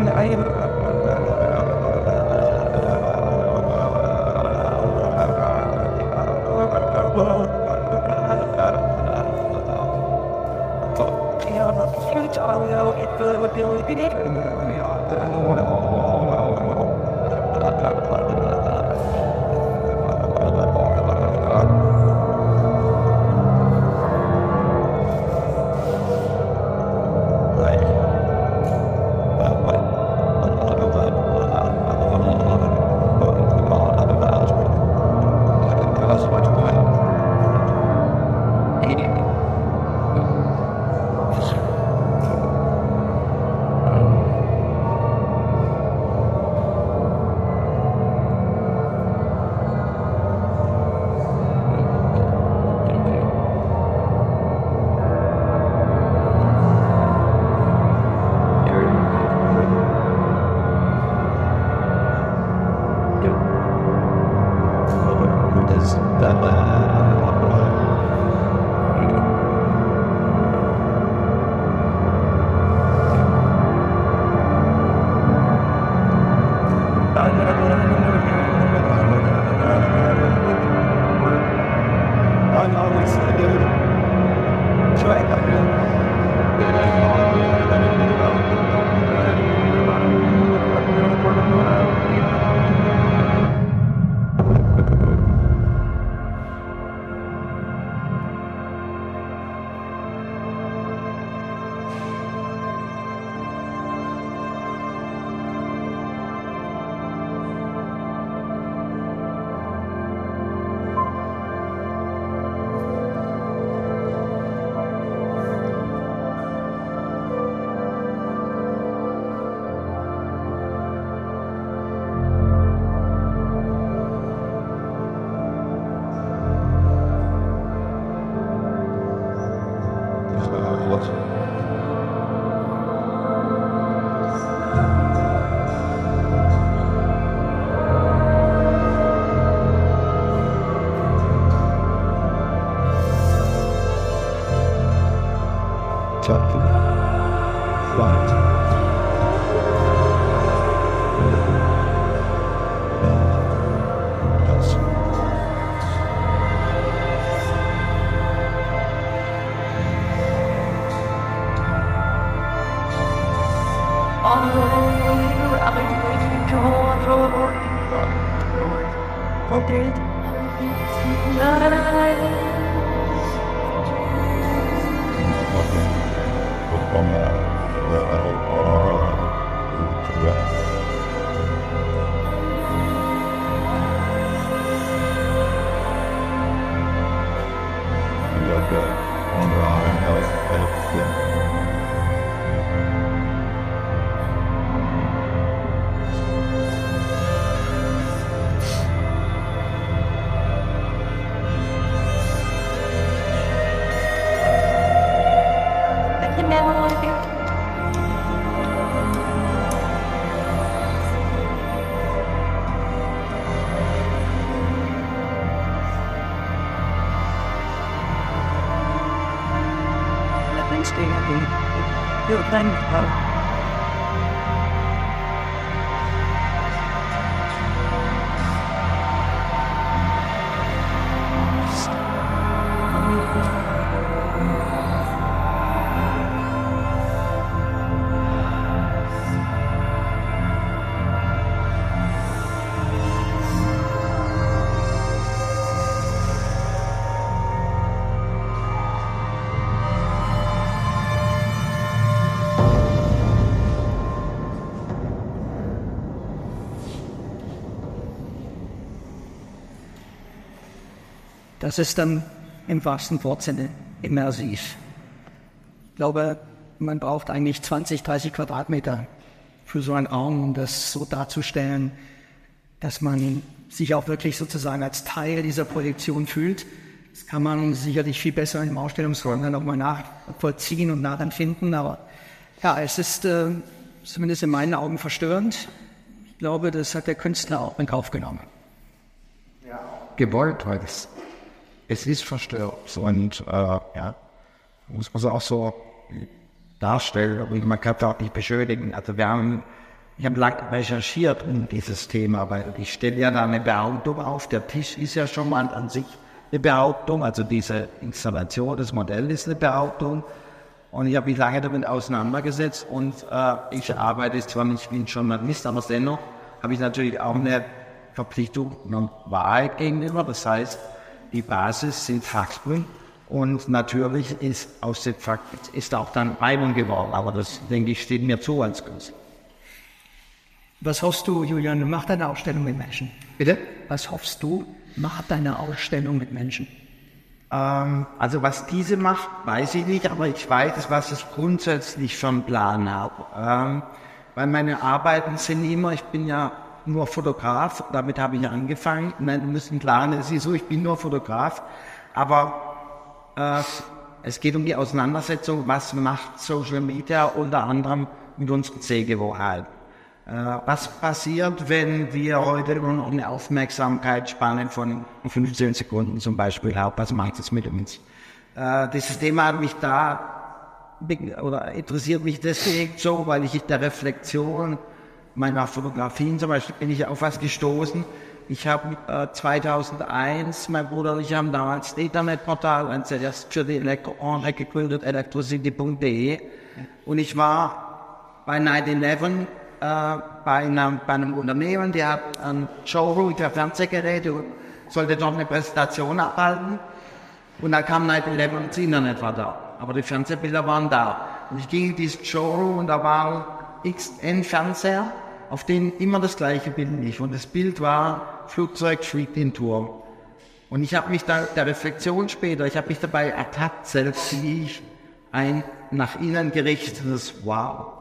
Das ist dann im wahrsten Wortsinne immersiv. Ich glaube, man braucht eigentlich zwanzig, dreißig Quadratmeter für so einen Raum, um das so darzustellen, dass man sich auch wirklich sozusagen als Teil dieser Projektion fühlt. Das kann man sicherlich viel besser im Ausstellungsraum dann nochmal nachvollziehen und nachempfinden, aber ja, es ist äh, zumindest in meinen Augen verstörend. Ich glaube, das hat der Künstler auch in Kauf genommen. Ja. Gewollt, weil es, es ist verstörend und äh, ja, muss man es auch so darstellen, aber man kann es auch nicht beschönigen. Also wir haben Ich habe lange recherchiert um dieses Thema, weil ich stelle ja da eine Behauptung auf. Der Tisch ist ja schon mal an sich eine Behauptung, also diese Installation, das Modell ist eine Behauptung. Und ich habe mich lange damit auseinandergesetzt und äh, ich arbeite zwar nicht wie ein Journalist, aber dennoch habe ich natürlich auch eine Verpflichtung einer Wahrheit gegenüber. Das heißt, die Basis sind Fakten und natürlich ist aus den Fakten ist auch dann Meinung geworden. Aber das, denke ich, steht mir zu als Künstler. Was hoffst du, Julian, mach deine Ausstellung mit Menschen? Bitte? Was hoffst du, mach deine Ausstellung mit Menschen? Ähm, also was diese macht, weiß ich nicht, aber ich weiß, was ich grundsätzlich schon Plan habe. Ähm, weil meine Arbeiten sind immer, ich bin ja nur Fotograf, damit habe ich angefangen. Nein, du musst einen Plan, es ist so, ich bin nur Fotograf, aber äh, es geht um die Auseinandersetzung, was macht Social Media unter anderem mit unseren Sehgewohnheiten. Was passiert, wenn wir heute nur noch eine Aufmerksamkeitsspanne von fünfzehn Sekunden zum Beispiel haben? Was macht es mit uns? Äh, dieses Thema hat mich da, oder interessiert mich deswegen so, weil ich in der Reflexion meiner Fotografien zum Beispiel bin ich auf was gestoßen. Ich habe äh, zweitausendeins, mein Bruder und ich haben damals ein Internetportal, ein C D S für die Elektro gegründet, electrocity punkt de. Und ich war bei nine eleven Äh, bei, einem, bei einem Unternehmen, der hat ein Showroom für Fernsehgeräte und sollte dort eine Präsentation abhalten. Und dann kam nine eleven und das Internet war da. Aber die Fernsehbilder waren da. Und ich ging in diesen Showroom und da waren X N Fernseher, auf denen immer das gleiche Bild lief. Und das Bild war Flugzeug fliegt in den Turm. Und ich habe mich da, der Reflexion später, ich habe mich dabei ertappt, selbst wie ich ein nach innen gerichtetes Wow.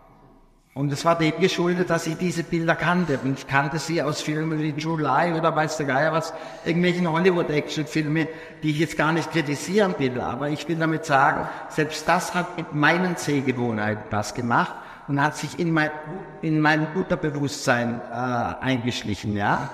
Und es war dem geschuldet, dass ich diese Bilder kannte. Und ich kannte sie aus Filmen wie July oder weiß der Geier was, irgendwelchen Hollywood-Action-Filmen, die ich jetzt gar nicht kritisieren will. Aber ich will damit sagen, selbst das hat mit meinen Sehgewohnheiten was gemacht und hat sich in mein, in mein Unterbewusstsein äh, eingeschlichen, ja.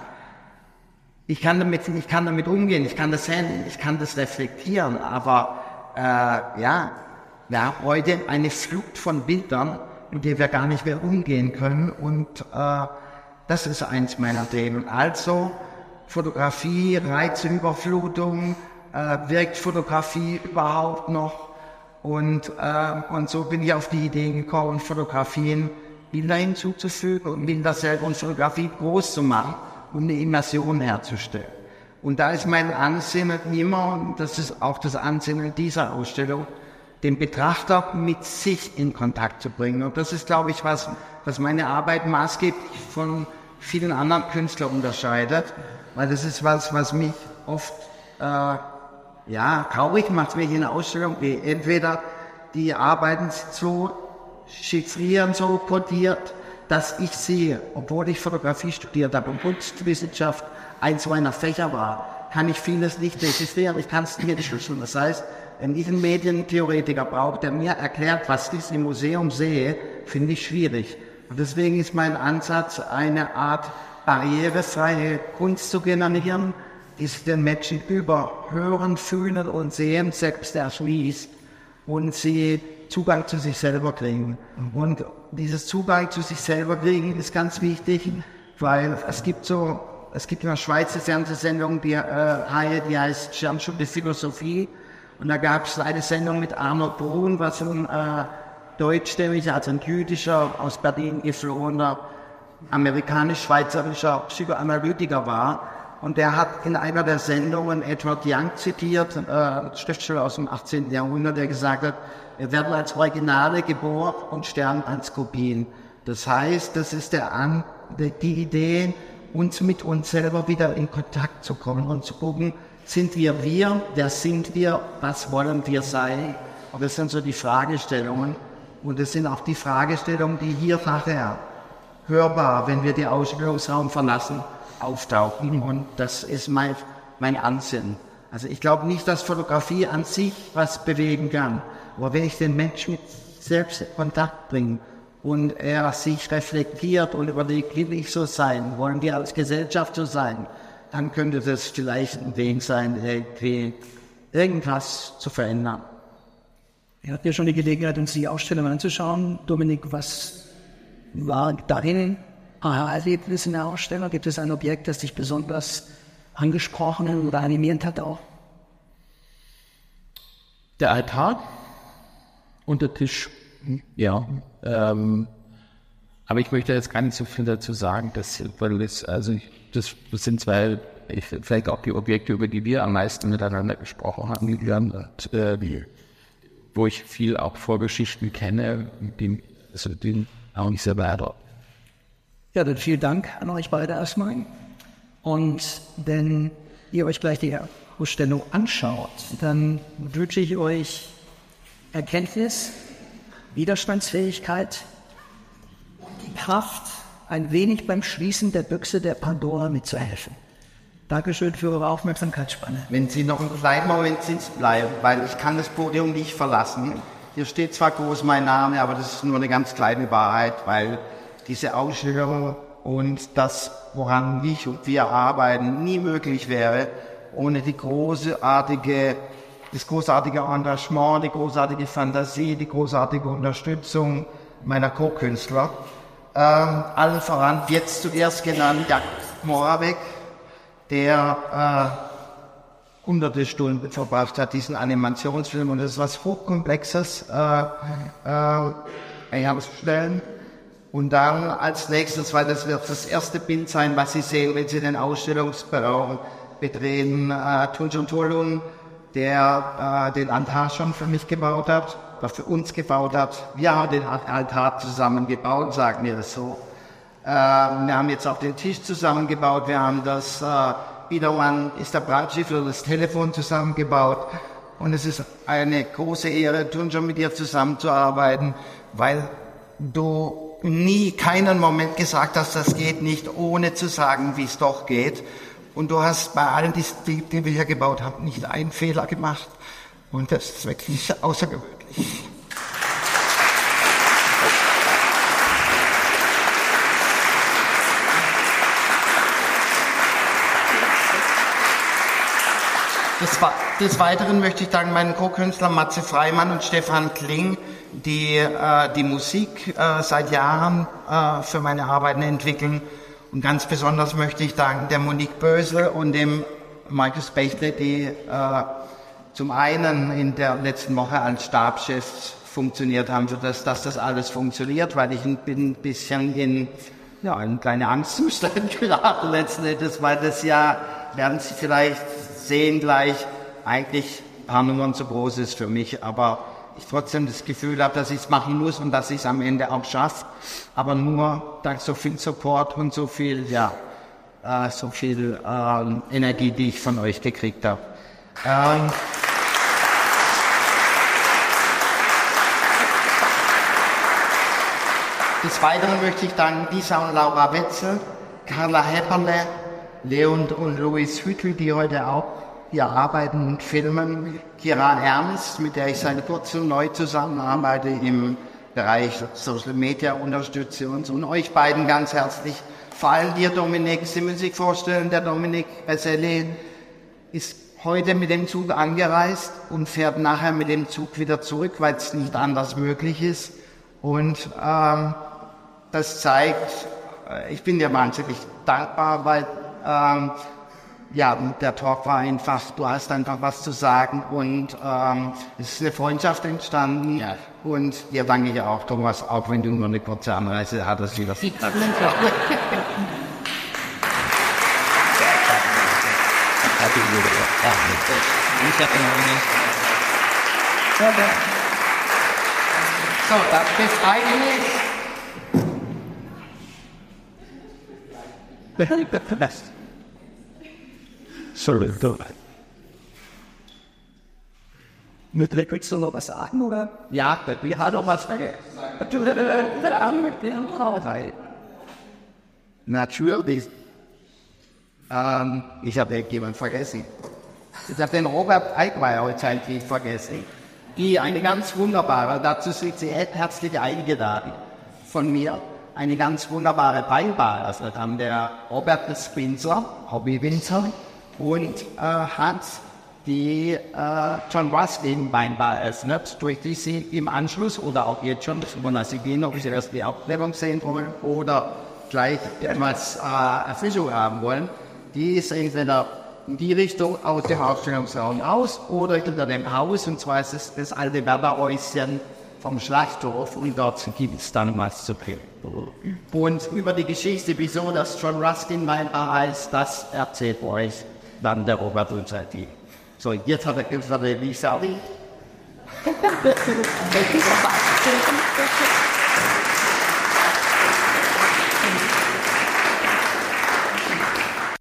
Ich kann damit, ich kann damit umgehen, ich kann das sehen, ich kann das reflektieren, aber äh, ja, wir haben heute eine Flut von Bildern, mit der wir gar nicht mehr umgehen können. Und äh, das ist eins meiner Themen. Also Fotografie, Reizüberflutung, äh, wirkt Fotografie überhaupt noch? Und, äh, und so bin ich auf die Idee gekommen, Fotografien Bilder hinzuzufügen und Bilder selber und Fotografie groß zu machen, um eine Immersion herzustellen. Und da ist mein Ansinnen immer, und das ist auch das Ansinnen dieser Ausstellung, den Betrachter mit sich in Kontakt zu bringen. Und das ist, glaube ich, was, was meine Arbeit maßgeblich von vielen anderen Künstlern unterscheidet, weil das ist was, was mich oft äh, ja, traurig macht, wenn ich in einer Ausstellung gehe. Entweder die Arbeiten so chiffrieren, so kodiert, dass ich sehe, obwohl ich Fotografie studiert habe und Kunstwissenschaft eins meiner Fächer war, kann ich vieles nicht dechiffrieren, ich kann es nicht schlüsseln. Das heißt, wenn ich einen Medientheoretiker brauche, der mir erklärt, was ich im Museum sehe, finde ich schwierig. Und deswegen ist mein Ansatz, eine Art barrierefreie Kunst zu generieren, die sich den Menschen über Hören, Fühlen und Sehen selbst erschließt und sie Zugang zu sich selber kriegen. Und dieses Zugang zu sich selber kriegen ist ganz wichtig, weil es gibt so, es gibt in der Schweiz eine Fernsehsendung, die, äh, die heißt Sternschule Philosophie. Und da gab es eine Sendung mit Arnold Brun, was ein äh, deutschstämmiger, also ein jüdischer, aus Berlin geflohener, amerikanisch-schweizerischer Psychoanalytiker war. Und der hat in einer der Sendungen Edward Young zitiert, äh, Schriftsteller aus dem achtzehnten Jahrhundert, der gesagt hat, wir werden als Originale geboren und sterben als Kopien. Das heißt, das ist der An die Idee, uns mit uns selber wieder in Kontakt zu kommen und zu gucken, sind wir wir, wer sind wir, was wollen wir sein? Und das sind so die Fragestellungen. Und das sind auch die Fragestellungen, die hier nachher hörbar, wenn wir den Ausstellungsraum verlassen, auftauchen. Und das ist mein, mein Ansinnen. Also ich glaube nicht, dass Fotografie an sich was bewegen kann. Aber wenn ich den Menschen mit selbst in Kontakt bringe und er sich reflektiert und überlegt, will ich so sein, wollen wir als Gesellschaft so sein, dann könnte das vielleicht ein Weg sein, irgendwie irgendwas zu verändern. Wir hatten ja schon die Gelegenheit, uns die Ausstellung anzuschauen. Dominik, was war darin Aha-Erlebnis in der Ausstellung? Gibt es ein Objekt, das dich besonders angesprochen oder animiert hat auch? Der Altar und der Tisch, ja. Ähm, aber ich möchte jetzt gar nicht so viel dazu sagen, dass, weil das, also ich, das, das sind zwei, ich, vielleicht auch die Objekte, über die wir am meisten miteinander gesprochen haben, und, äh, wo ich viel auch Vorgeschichten kenne, die, also die auch nicht sehr weiter. Ja, dann vielen Dank an euch beide erstmal. Und wenn ihr euch gleich die Ausstellung anschaut, dann wünsche ich euch Erkenntnis, Widerstandsfähigkeit und die Kraft, ein wenig beim Schließen der Büchse der Pandora mitzuhelfen. Dankeschön für eure Aufmerksamkeitsspanne. Wenn Sie noch einen kleinen Moment sitzen bleiben, weil ich kann das Podium nicht verlassen. Hier steht zwar groß mein Name, aber das ist nur eine ganz kleine Wahrheit, weil diese Ausstellung und das, woran ich und wir arbeiten, nie möglich wäre, ohne die großartige, das großartige Engagement, die großartige Fantasie, die großartige Unterstützung meiner Co-Künstler. Ähm, allen voran, jetzt zuerst genannt, Jack Moravec, der äh, hunderte Stunden verbracht hat, diesen Animationsfilm, und das ist was Hochkomplexes äh, äh, herzustellen. Und dann als nächstes, weil das wird das erste Bild sein, was Sie sehen, wenn Sie den Ausstellungsraum betreten, äh, Tunjun Tolun, der äh, den Altar schon für mich gebaut hat, oder für uns gebaut hat. Wir haben den Altar zusammen gebaut, sagen wir das so. Äh, wir haben jetzt auch den Tisch zusammengebaut, wir haben das, äh, Biedermann ist der Brandschiff oder das Telefon zusammengebaut. Und es ist eine große Ehre, Tunjun, mit dir zusammenzuarbeiten, weil du nie keinen Moment gesagt hast, das geht nicht, ohne zu sagen, wie es doch geht. Und du hast bei allen, die, die, die wir hier gebaut haben, nicht einen Fehler gemacht. Und das ist wirklich außergewöhnlich. Des, des Weiteren möchte ich danken meinen Co-Künstlern Matze Freimann und Stefan Kling, die äh, die Musik äh, seit Jahren äh, für meine Arbeiten entwickeln. Und ganz besonders möchte ich danken der Monique Bösel und dem Markus Bechtle, die äh, zum einen in der letzten Woche als Stabschefs funktioniert haben, für das, dass das alles funktioniert, weil ich bin ein bisschen in ja, eine kleine Angstzustand geraten letzten Endes, weil das ja, werden Sie vielleicht sehen gleich, eigentlich ein paar Nummern zu groß ist für mich, aber ich trotzdem das Gefühl habe, dass ich es machen muss und dass ich es am Ende auch schaffe, aber nur dank so viel Support und so viel, ja, äh, so viel äh, Energie, die ich von euch gekriegt habe. Ähm, Des Weiteren möchte ich danken Lisa und Laura Wetzel, Carla Hepperle, Leon und Louis Hüttel, die heute auch hier arbeiten und filmen, Kiran Ernst, mit der ich seit kurzem neu zusammenarbeite im Bereich Social Media Unterstützung, und euch beiden ganz herzlich. Vor allem dir, Dominik, Sie müssen sich vorstellen, der Dominik Beselli ist heute mit dem Zug angereist und fährt nachher mit dem Zug wieder zurück, weil es nicht anders möglich ist. Und ähm, das zeigt, ich bin dir wahnsinnig dankbar, weil ähm, ja, der Talk war einfach, du hast einfach was zu sagen, und ähm, es ist eine Freundschaft entstanden. Ja. Und dir danke ich auch, Thomas, auch wenn du nur eine kurze Anreise hattest. Wie das ich habe So, das befreit mich. Sorry, Mit der willst du noch was sagen, oder? Ja, wir haben noch was vergessen. Natürlich. Ähm, ich habe irgendjemanden vergessen. Ich habe den Robert Eichmeier heute eigentlich vergessen. Die eine ganz wunderbare, dazu sind Sie herzlich eingeladen von mir, eine ganz wunderbare Beiwahl. Also da haben der Robert Spinzer, Hobby Winzer, und äh, Hans die äh, John Ruskin Weinbar eröffnet, durch die Sie im Anschluss oder auch jetzt schon, das wollen Sie gehen, ob Sie erst die Aufklärung sehen wollen oder gleich etwas äh, Erfrischung haben wollen, die ist entweder in die Richtung aus dem Ausstellungsraum aus oder hinter dem Haus, und zwar ist es das alte Werberhäuschen vom Schlachthof, und dort gibt es dann was zu tun. Und über die Geschichte, wieso das John Ruskin Weinbar heißt, das erzählt euch dann der Robert Unsetti. So, jetzt hat er gesagt, wie ich sage.